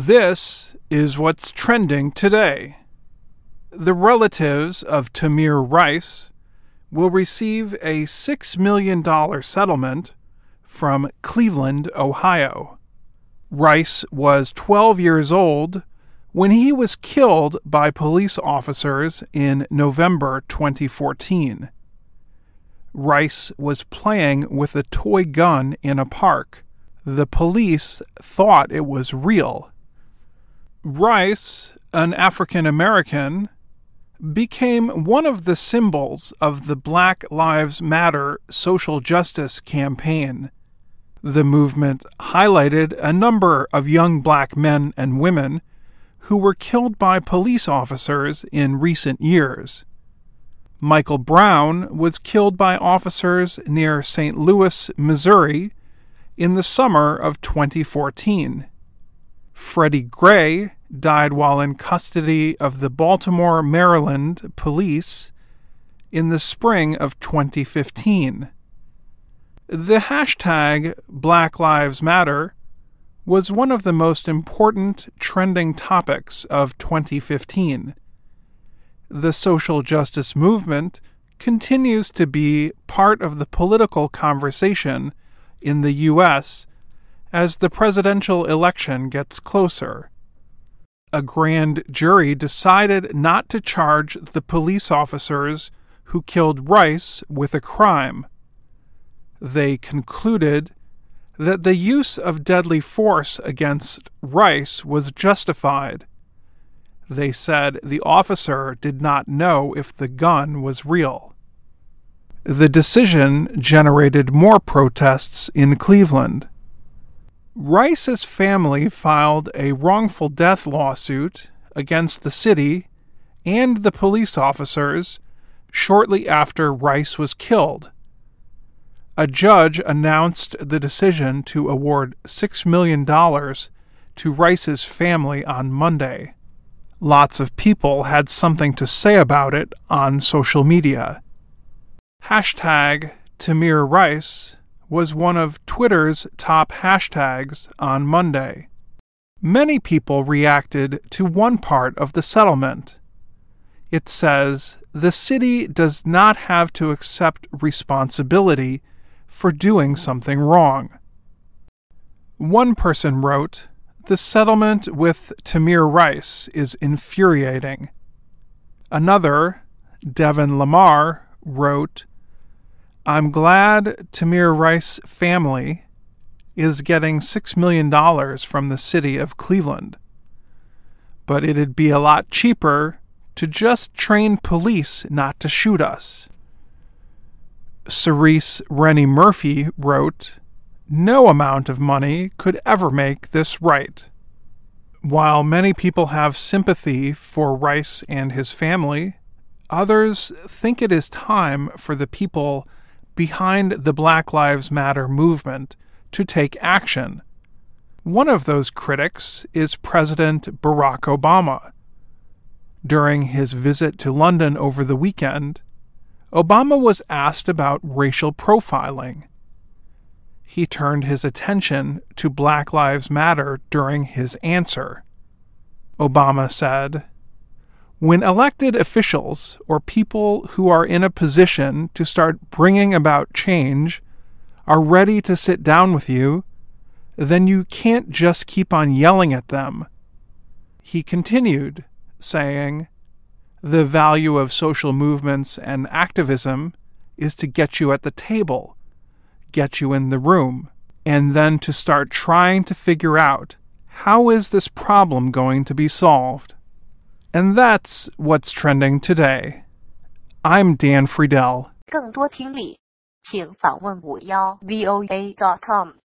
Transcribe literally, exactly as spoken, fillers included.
This is what's trending today. The relatives of Tamir Rice will receive a six million dollars settlement from Cleveland, Ohio. Rice was twelve years old when he was killed by police officers in November twenty fourteen. Rice was playing with a toy gun in a park. The police thought it was real. Rice, an African American, became one of the symbols of the Black Lives Matter social justice campaign. The movement highlighted a number of young black men and women who were killed by police officers in recent years. Michael Brown was killed by officers near Saint Louis, Missouri, in the summer of twenty fourteen. Freddie Gray died while in custody of the Baltimore, Maryland police in the spring of twenty fifteen. The hashtag Black Lives Matter was one of the most important trending topics of twenty fifteen. The social justice movement continues to be part of the political conversation in the U S as the presidential election gets closer. A grand jury decided not to charge the police officers who killed Rice with a crime. They concluded that the use of deadly force against Rice was justified. They said the officer did not know if the gun was real. The decision generated more protests in Cleveland. Rice's family filed a wrongful death lawsuit against the city and the police officers shortly after Rice was killed. A judge announced the decision to award six million dollars to Rice's family on Monday. Lots of people had something to say about it on social media. Hashtag Tamir Rice was one of Twitter's top hashtags on Monday. Many people reacted to one part of the settlement. It says the city does not have to accept responsibility for doing something wrong. One person wrote, "The settlement with Tamir Rice is infuriating." Another, Devin Lamar, wrote, "I'm glad Tamir Rice's family is getting six million dollars from the city of Cleveland, but it'd be a lot cheaper to just train police not to shoot us." Cerise Rennie Murphy wrote, "No amount of money could ever make this right." While many people have sympathy for Rice and his family, others think it is time for the people behind the Black Lives Matter movement to take action. One of those critics is President Barack Obama. During his visit to London over the weekend, Obama was asked about racial profiling. He turned his attention to Black Lives Matter during his answer. Obama said, "When elected officials or people who are in a position to start bringing about change are ready to sit down with you, then you can't just keep on yelling at them." He continued, saying, "The value of social movements and activism is to get you at the table, get you in the room, and then to start trying to figure out how is this problem going to be solved." And that's what's trending today. I'm Dan Friedel. 更多听力，请访问五幺 V O A dot com。